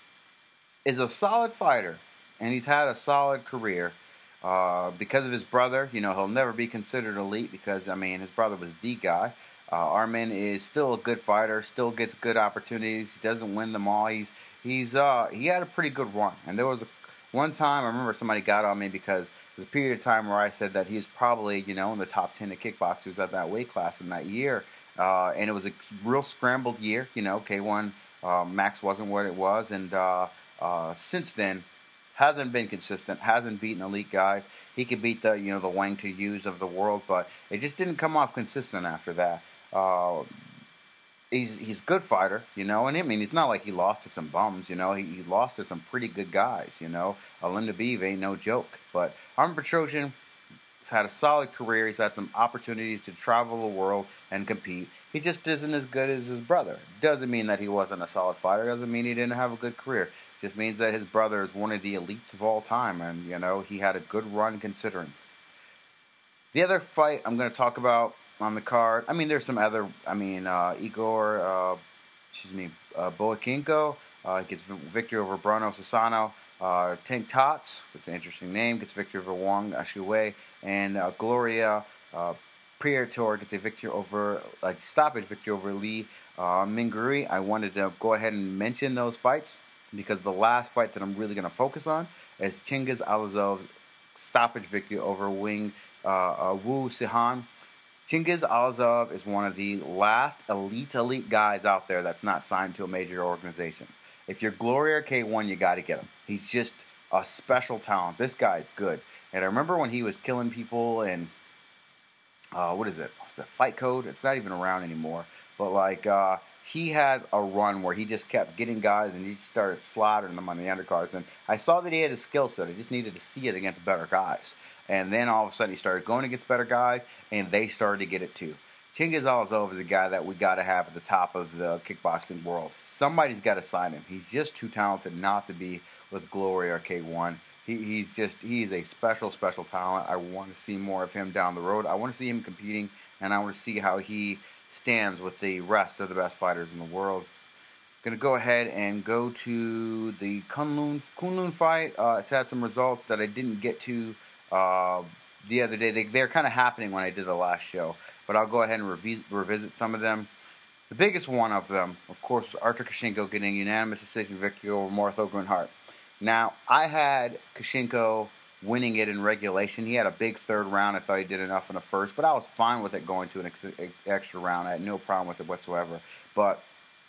is a solid fighter, and he's had a solid career. Uh, because of his brother, you know, he'll never be considered elite because, I mean, his brother was the guy. Uh, Armin is still a good fighter, still gets good opportunities. He doesn't win them all. He's he's uh, he had a pretty good run, and there was a, one time I remember somebody got on me because there's a period of time where I said that he was probably, you know, in the top ten of kickboxers at that weight class in that year. Uh, and it was a real scrambled year. You know, K one uh, Max wasn't what it was. And uh, uh, since then, hasn't been consistent, hasn't beaten elite guys. He could beat the, you know, the Wang Tuyus of the world, but it just didn't come off consistent after that. Uh, he's he's a good fighter, you know, and I mean, it's not like he lost to some bums, you know. He, he lost to some pretty good guys, you know. Alinda Beeve ain't no joke, but Armen Petrosian has had a solid career. He's had some opportunities to travel the world and compete. He just isn't as good as his brother. Doesn't mean that he wasn't a solid fighter. Doesn't mean he didn't have a good career. Just means that his brother is one of the elites of all time, and you know he had a good run considering. The other fight I'm going to talk about on the card, I mean, there's some other, I mean, uh, Igor, uh, excuse me, uh, Boakinko uh, gets victory over Bruno Sassano. Uh, Tank Tots, which is an interesting name, gets victory over Wang Ashuwei. And uh, Gloria uh, Priator gets a victory over, like, stoppage victory over Lee uh, Minguri. I wanted to go ahead and mention those fights because the last fight that I'm really going to focus on is Chingiz Alazov's stoppage victory over Wing uh, uh, Wu Sihan. Chingiz Alazov is one of the last elite, elite guys out there that's not signed to a major organization. If you're Gloria K one, you got to get him. He's just a special talent. This guy's good. And I remember when he was killing people in, uh, what is it? It's a Fight Code. It's not even around anymore. But like, uh, he had a run where he just kept getting guys and he started slaughtering them on the undercards. And I saw that he had a skill set. I just needed to see it against better guys. And then all of a sudden he started going against better guys, and they started to get it too. Chingiz Alazov is a guy that we got to have at the top of the kickboxing world. Somebody's got to sign him. He's just too talented not to be with Glory or K one. He, he's just, he's a special, special talent. I want to see more of him down the road. I want to see him competing, and I want to see how he stands with the rest of the best fighters in the world. Going to go ahead and go to the Kunlun, Kunlun fight. Uh, it's had some results that I didn't get to Uh, the other day. They, they're kind of happening when I did the last show, but I'll go ahead and revi- revisit some of them. The biggest one of them, of course, was Artur Kashenko getting a unanimous decision victory over Martha Grunhart. Now, I had Kashenko winning it in regulation. He had a big third round. I thought he did enough in the first, but I was fine with it going to an ex- extra round. I had no problem with it whatsoever. But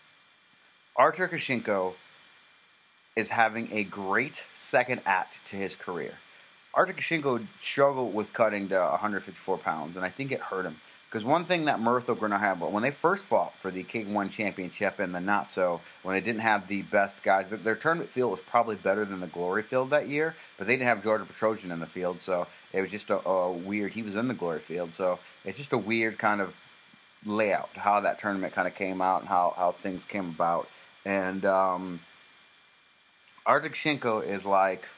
Artur Kashenko is having a great second act to his career. Artur Kashenko struggled with cutting to one hundred fifty-four pounds, and I think it hurt him. Because one thing that Murtho Grunhart had, when they first fought for the K one championship and the not so, when they didn't have the best guys, their tournament field was probably better than the Glory field that year, but they didn't have Georgia Petrosian in the field, so it was just a, a weird, he was in the Glory field, so it's just a weird kind of layout, how that tournament kind of came out and how, how things came about. And um, Artur Kashenko is like,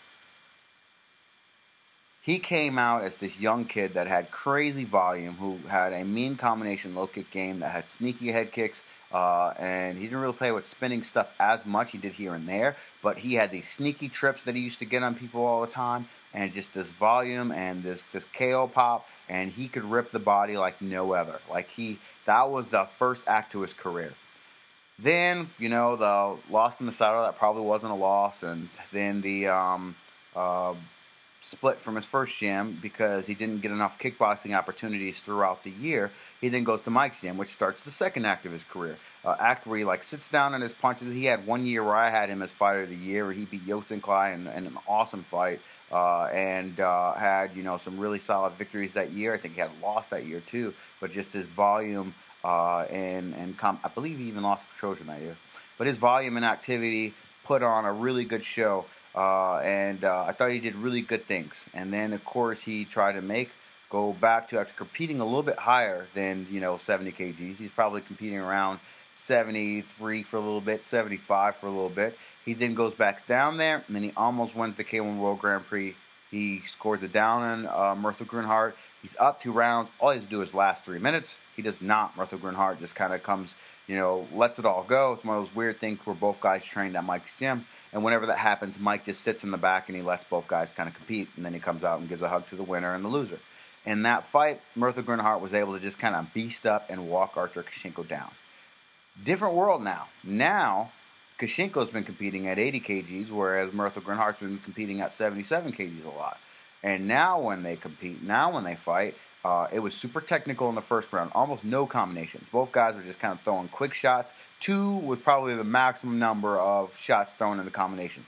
he came out as this young kid that had crazy volume, who had a mean combination low kick game, that had sneaky head kicks, uh, and he didn't really play with spinning stuff as much. He did here and there, but he had these sneaky trips that he used to get on people all the time, and just this volume and this this K O pop, and he could rip the body like no other. Like he, that was the first act to his career. Then, you know, the loss to Masato, that probably wasn't a loss, and then the um, uh, split from his first gym because he didn't get enough kickboxing opportunities throughout the year. He then goes to Mike's gym, which starts the second act of his career. Uh, act where he like sits down on his punches. He had one year where I had him as fighter of the year, where he beat Yosin Klai in, in an awesome fight, uh, and uh, had you know some really solid victories that year. I think he had lost that year too, but just his volume uh, and and com- I believe he even lost to Trojan that year. But his volume and activity put on a really good show. Uh, and uh, I thought he did really good things. And then, of course, he tried to make go back to after competing a little bit higher than you know seventy kilograms. He's probably competing around seventy-three for a little bit, seventy-five for a little bit. He then goes back down there, and then he almost wins the K one World Grand Prix. He scores it down on uh, Murtha Grunhart. He's up two rounds. All he has to do is last three minutes. He does not. Murtha Grunhart just kind of comes, you know, lets it all go. It's one of those weird things where both guys trained at Mike's gym. And whenever that happens, Mike just sits in the back and he lets both guys kind of compete. And then he comes out and gives a hug to the winner and the loser. In that fight, Murtha Grunhart was able to just kind of beast up and walk Artur Kashenko down. Different world now. Now, Kashenko's been competing at eighty kilograms, whereas Murtha Grunhart's been competing at seventy-seven kilograms a lot. And now when they compete, now when they fight, uh, it was super technical in the first round. Almost no combinations. Both guys were just kind of throwing quick shots. Two was probably the maximum number of shots thrown in the combination.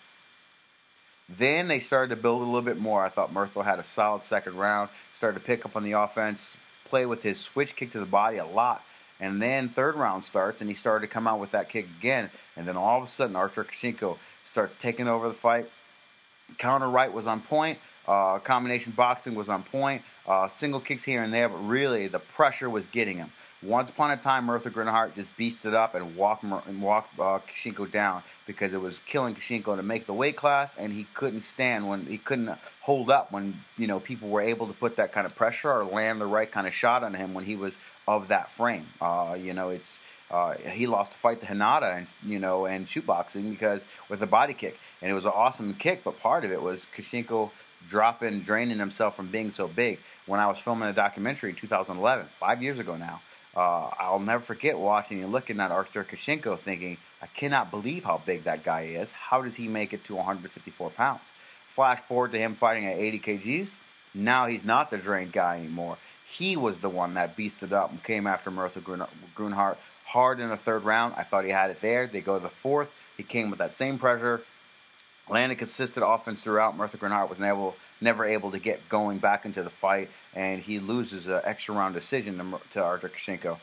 Then they started to build a little bit more. I thought Murtha had a solid second round. Started to pick up on the offense, play with his switch kick to the body a lot. And then third round starts, and he started to come out with that kick again. And then all of a sudden, Artur Kashenko starts taking over the fight. Counter right was on point. Uh, combination boxing was on point. Uh, single kicks here and there, but really the pressure was getting him. Once upon a time, Mirtha Grunhard just beasted up and walked and walked uh, Kashenko down because it was killing Kashenko to make the weight class, and he couldn't stand when he couldn't hold up when you know people were able to put that kind of pressure or land the right kind of shot on him when he was of that frame. Uh, you know, it's uh, he lost the fight to Hanada and you know and shoot boxing because with a body kick, and it was an awesome kick, but part of it was Kashenko dropping, draining himself from being so big. When I was filming a documentary in two thousand eleven, five years ago now. Uh, I'll never forget watching and looking at Artur Kashenko thinking, I cannot believe how big that guy is. How does he make it to one hundred fifty-four pounds? Flash forward to him fighting at eighty kilograms. Now he's not the drained guy anymore. He was the one that beasted up and came after Mirtha Grunhard hard in the third round. I thought he had it there. They go to the fourth. He came with that same pressure. Landed consistent offense throughout. Mirtha Grunhard was never, never able to get going back into the fight, and he loses an extra round decision to, to Artur Kashenko.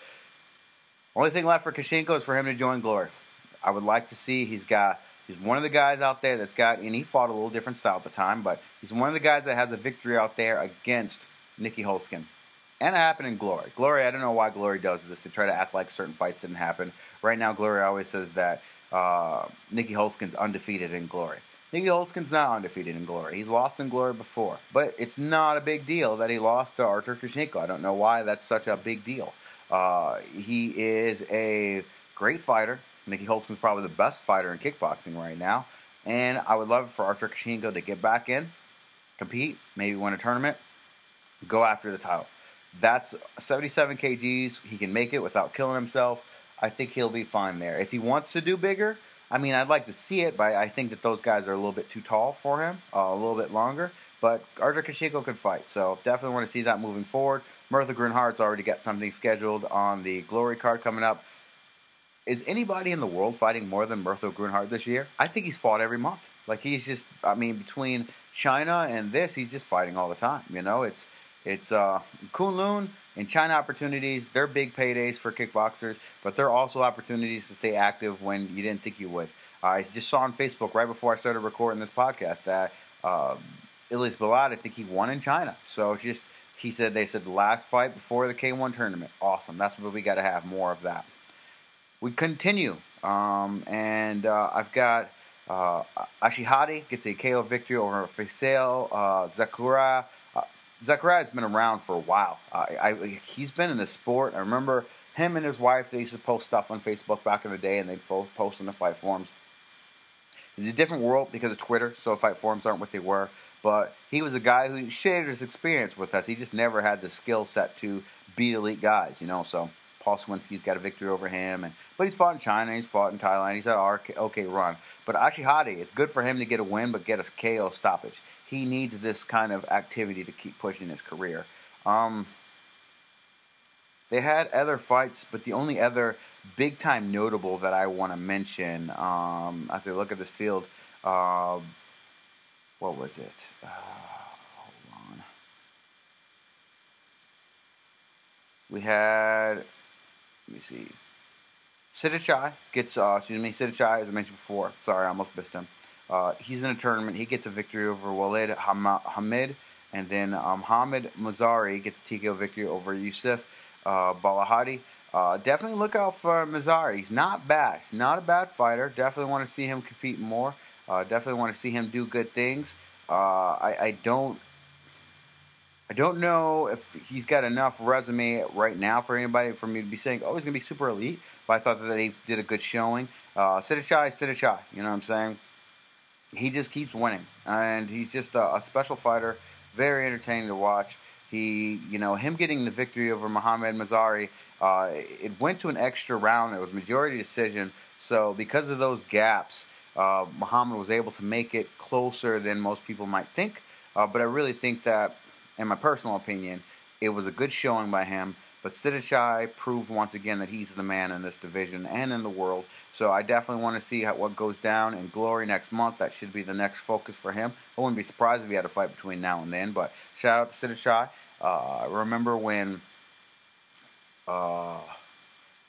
Only thing left for Kashenko is for him to join Glory. I would like to see. He's got. He's one of the guys out there that's got, and he fought a little different style at the time, but he's one of the guys that has a victory out there against Nieky Holzken. And it happened in Glory. Glory, I don't know why Glory does this, to try to act like certain fights didn't happen. Right now, Glory always says that uh, Nieky Holzken's undefeated in Glory. Nieky Holzken's not undefeated in Glory. He's lost in Glory before. But it's not a big deal that he lost to Artur Kashenko. I don't know why that's such a big deal. Uh, he is a great fighter. Nieky Holzken's probably the best fighter in kickboxing right now. And I would love for Artur Kashenko to get back in, compete, maybe win a tournament, go after the title. That's seventy-seven kilograms. He can make it without killing himself. I think he'll be fine there. If he wants to do bigger, I mean, I'd like to see it, but I think that those guys are a little bit too tall for him, uh, a little bit longer. But Artur Kashenko can fight, so definitely want to see that moving forward. Mirtha Grunhard's already got something scheduled on the Glory card coming up. Is anybody in the world fighting more than Mirtha Grunhard this year? I think he's fought every month. Like, he's just, I mean, between China and this, he's just fighting all the time. You know, it's, it's uh, Kunlun and China opportunities. They're big paydays for kickboxers, but they're also opportunities to stay active when you didn't think you would. Uh, I just saw on Facebook right before I started recording this podcast that uh, Ilyas Balad, I think he won in China. So just, he said, they said the last fight before the K one tournament. Awesome. That's what we got to have, more of that. We continue, um, and uh, I've got uh, Ashihadi gets a K O victory over Faisal uh, Zakura. Uh, Zakura has been around for a while. Uh, I, he's been in the sport. I remember him and his wife, they used to post stuff on Facebook back in the day, and they'd post on the fight forums. It's a different world because of Twitter, so fight forums aren't what they were. But he was a guy who shared his experience with us. He just never had the skill set to beat elite guys, you know, so Paul Swinski's got a victory over him, and but he's fought in China, he's fought in Thailand, he's had an okay run. But Ashihadi, it's good for him to get a win, but get a K O stoppage. He needs this kind of activity to keep pushing his career. Um, they had other fights, but the only other big-time notable that I want to mention um, as I look at this field, uh, what was it? Uh, hold on. We had, let me see. Sidichai gets, uh, excuse me, Sidichai, as I mentioned before. Sorry, I almost missed him. Uh, he's in a tournament. He gets a victory over Walid Hamid. And then um, Hamid Mazari gets a T K O victory over Yusuf uh, Balahadi. Uh, definitely look out for Mazari. He's not bad. He's not a bad fighter. Definitely want to see him compete more. Uh, definitely want to see him do good things. Uh, I, I don't I don't know if he's got enough resume right now for anybody for me to be saying, oh, he's going to be super elite. But I thought that he did a good showing. Uh, Sidichai, Sidichai, you know what I'm saying? He just keeps winning. And he's just a, a special fighter. Very entertaining to watch. He, you know, him getting the victory over Muhammad Mazari, uh, it went to an extra round. It was majority decision. So because of those gaps, uh, Muhammad was able to make it closer than most people might think. Uh, but I really think that, in my personal opinion, it was a good showing by him. But Sidichai proved once again that he's the man in this division and in the world. So I definitely want to see how, what goes down in Glory next month. That should be the next focus for him. I wouldn't be surprised if he had a fight between now and then. But shout out to Sidichai. Uh, I remember when uh,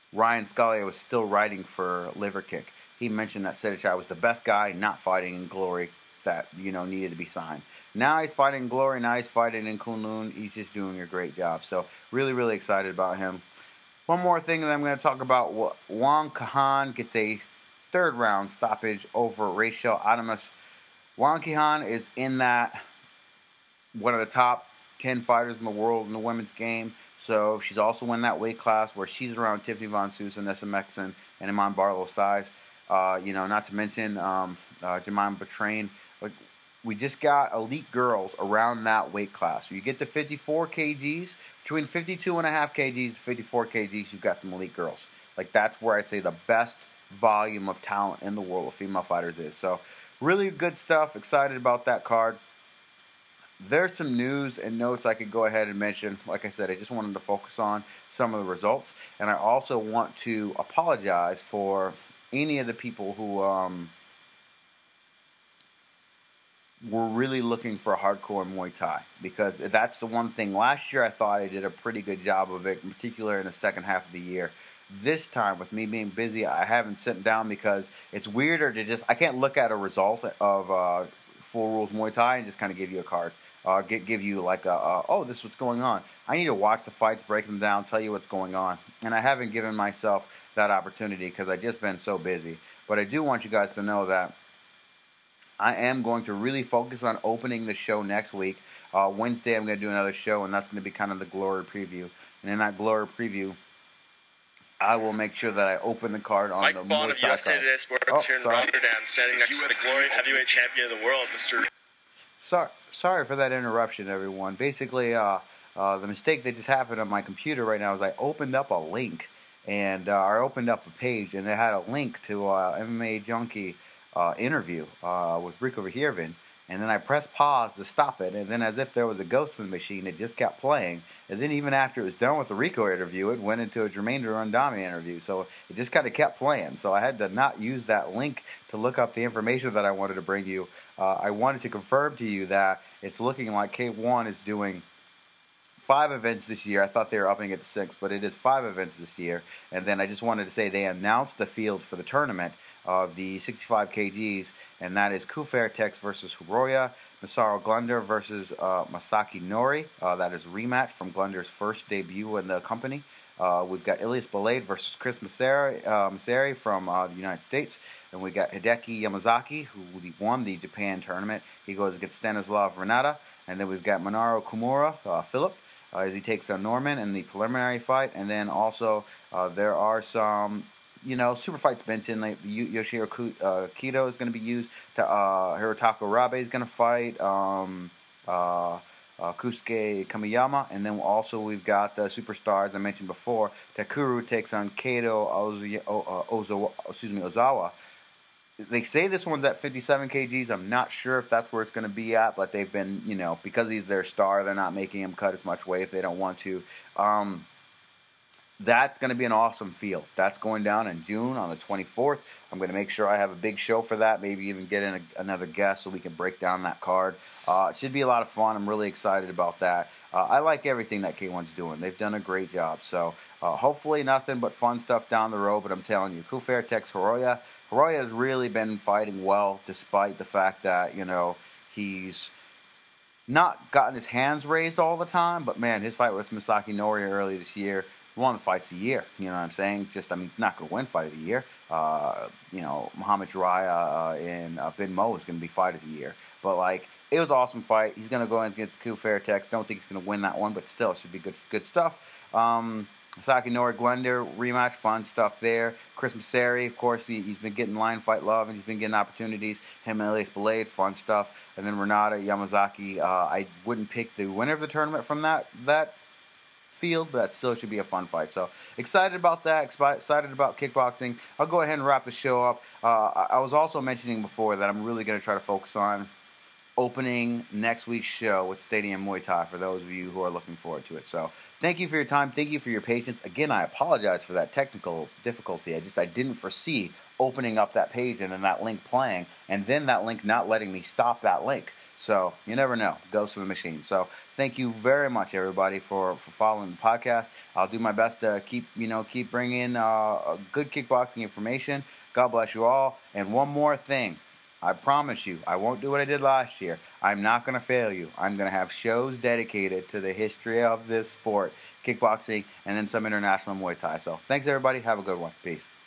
Ryan Scalia was still writing for Liver Kick. He mentioned that Sedichai was the best guy not fighting in Glory that, you know, needed to be signed. Now he's fighting in Glory. Now he's fighting in Kunlun. He's just doing a great job. So really, really excited about him. One more thing that I'm going to talk about. Wang Kahan gets a third round stoppage over Rachel Adamus. Wang Kahan is in that one of the top ten fighters in the world in the women's game. So she's also in that weight class where she's around Tiffany Von Sousa, Nessa Mexon, and Iman Barlow's size. Uh, you know, not to mention um, uh, Jemima Betrain. Like, we just got elite girls around that weight class. So you get to fifty-four kilograms, between fifty-two and a half kilograms to fifty-four kilograms, you've got some elite girls. Like, that's where I'd say the best volume of talent in the world of female fighters is. So really good stuff. Excited about that card. There's some news and notes I could go ahead and mention. Like I said, I just wanted to focus on some of the results. And I also want to apologize for any of the people who um, were really looking for hardcore Muay Thai. Because that's the one thing. Last year I thought I did a pretty good job of it, in particular in the second half of the year. This time, with me being busy, I haven't sat down because it's weirder to just... I can't look at a result of uh, Full Rules Muay Thai and just kind of give you a card. Uh, give, give you like a, uh, oh, this is what's going on. I need to watch the fights, break them down, tell you what's going on. And I haven't given myself that opportunity because I've just been so busy. But I do want you guys to know that I am going to really focus on opening the show next week. Uh, Wednesday I'm going to do another show, and that's going to be kind of the Glory preview. And in that Glory preview, I will make sure that I open the card on Mike the Bond Muay of Thai U S A card. Today Sports Oh, here in sorry. Rotterdam, standing next to the Glory heavyweight champion of the world, Mister Sorry, sorry for that interruption, everyone. Basically, uh, uh, the mistake that just happened on my computer right now is I opened up a link, and uh, I opened up a page, and it had a link to uh, M M A Junkie uh, interview uh, with Rico Verheerven, and then I pressed pause to stop it, and then as if there was a ghost in the machine, it just kept playing, and then even after it was done with the Rico interview, it went into a Jermaine Durandami interview, so it just kind of kept playing, so I had to not use that link to look up the information that I wanted to bring you. Uh, I wanted to confirm to you that it's looking like K one is doing five events this year. I thought they were upping it to six, but it is five events this year. And then I just wanted to say they announced the field for the tournament of the sixty-five kilograms, and that is Kufair Tex versus Hiroya, Masaru Glunder versus uh, Masaki Nori. Uh, that is a rematch from Glunder's first debut in the company. Uh, we've got Ilias Balade versus Chris Masari, uh, Masari from uh, the United States. And we got Hideki Yamazaki, who won the Japan tournament. He goes against Stanislav Renata. And then we've got Monaro Kumura, uh, Philip, uh, as he takes on Norman in the preliminary fight. And then also uh, there are some, you know, super fights mentioned. Like Yoshihiro uh, Kido is going to be used. To, uh, Hirotaka Rabe is going to fight. Um, uh, Uh, Kusuke Kamiyama, and then also we've got the superstars I mentioned before. Takuru takes on Kato Ozu- o- uh, Ozawa, excuse me, Ozawa. They say this one's at fifty-seven kilograms. I'm not sure if that's where it's going to be at, but they've been, you know, because he's their star, they're not making him cut as much weight if they don't want to. Um, That's going to be an awesome field. That's going down in June on the twenty-fourth. I'm going to make sure I have a big show for that, maybe even get in a, another guest so we can break down that card. Uh, it should be a lot of fun. I'm really excited about that. Uh, I like everything that K one's doing. They've done a great job. So uh, hopefully nothing but fun stuff down the road, but I'm telling you, Kufair Tex Hiroya. Hiroya has really been fighting well despite the fact that, you know, he's not gotten his hands raised all the time, but man, his fight with Masaki Nori early this year, one of the fights of the year, you know what I'm saying? Just, I mean, it's not going to win fight of the year. Uh, you know, Muhammad Jiraiya uh, and uh, Ben Mo is going to be fight of the year. But, like, it was an awesome fight. He's going to go in against Kufair Tex. Don't think he's going to win that one, but still, it should be good good stuff. Um, Saki Nori Glender rematch, fun stuff there. Chris Masari, of course, he, he's been getting line fight love and he's been getting opportunities. Him and Elias Balade, fun stuff. And then Renata Yamazaki, uh, I wouldn't pick the winner of the tournament from that that field, but that still should be a fun fight. So excited about that, excited about kickboxing. I'll go ahead and wrap the show up. Uh, I was also mentioning before that I'm really going to try to focus on opening next week's show with Stadium Muay Thai for those of you who are looking forward to it. So thank you for your time. Thank you for your patience. Again, I apologize for that technical difficulty. I just I didn't foresee opening up that page and then that link playing and then that link not letting me stop that link. So you never know. Goes to the machine. So thank you very much, everybody, for, for following the podcast. I'll do my best to keep you know keep bringing uh, good kickboxing information. God bless you all. And one more thing. I promise you, I won't do what I did last year. I'm not going to fail you. I'm going to have shows dedicated to the history of this sport, kickboxing, and then some international Muay Thai. So thanks, everybody. Have a good one. Peace.